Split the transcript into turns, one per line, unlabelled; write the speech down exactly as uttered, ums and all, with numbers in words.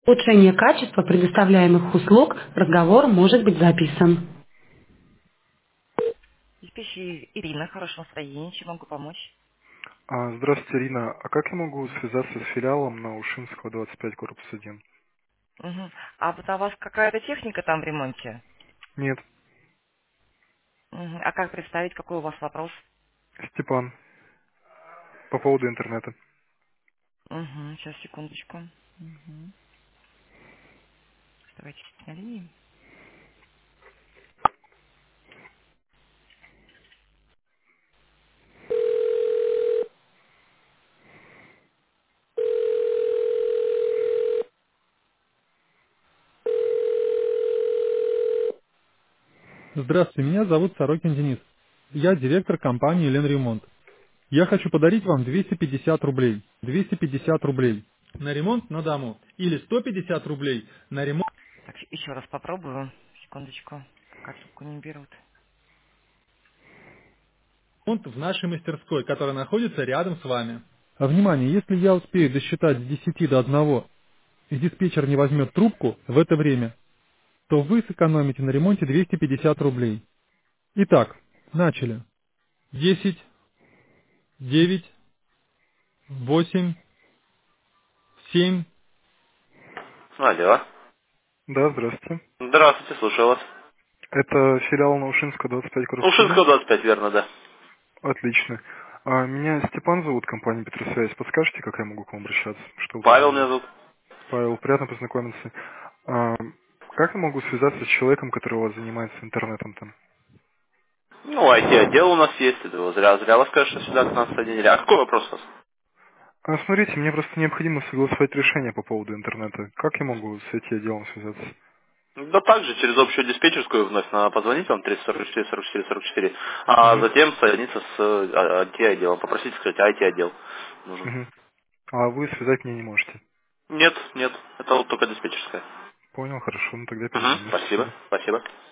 Улучшение качества предоставляемых услуг, разговор может быть записан. Диспетчер Ирина, хорошего настроения, чем могу помочь?
А, Здравствуйте, Ирина. А как я могу связаться с филиалом на Ушинского, двадцать пять, корпус один?
Мгм. А вот у вас какая-то техника там в ремонте?
Нет,
Мгм. А как представить, какой у вас вопрос?
Степан, по поводу интернета.
Угу, сейчас, секундочку. Мгм. Давайте на линии.
Здравствуйте, меня зовут Сорокин Денис. Я директор компании «Ленремонт». Я хочу подарить вам двести пятьдесят рублей. двести пятьдесят рублей на ремонт на дому. Или сто пятьдесят рублей на ремонт
Так, еще раз попробую. Секундочку. Пока трубку не берут.
в нашей мастерской, которая находится рядом с вами. А внимание, если я успею досчитать с десяти до одного, и диспетчер не возьмет трубку в это время, то вы сэкономите на ремонте двести пятьдесят рублей. Итак, начали. десять, девять, восемь, семь.
Алло.
Да, здравствуйте.
Здравствуйте, слушаю вас.
Это филиал на Ушинского, двадцать пять, корпус один?
Ушинского двадцать пять, верно, да.
Отлично. А, меня Степан зовут, компания Петросвязь. Подскажете, как я могу к вам обращаться, что вы
Павел меня
позвонили?
зовут.
Павел, приятно познакомиться. А, как я могу связаться с человеком, который у вас занимается интернетом там?
Ну, ай ти-отдел у нас есть. Это вот зря, зря вас, конечно, сюда к нам соединили. А какой вопрос у вас?
А, смотрите, мне просто необходимо согласовать решение по поводу интернета. Как я могу с этим отделом связаться?
Да также через общую диспетчерскую вновь надо позвонить вам триста сорок четыре сорок четыре сорок четыре, а
Угу.
затем соединиться с э, ай ти-отделом. Попросите сказать, ай ти-отдел нужен.
Угу. А вы связать меня не можете?
Нет, нет, это вот только диспетчерская.
Понял, хорошо, ну тогда
Угу,
перезвоню.
спасибо,
Спасибо.
спасибо.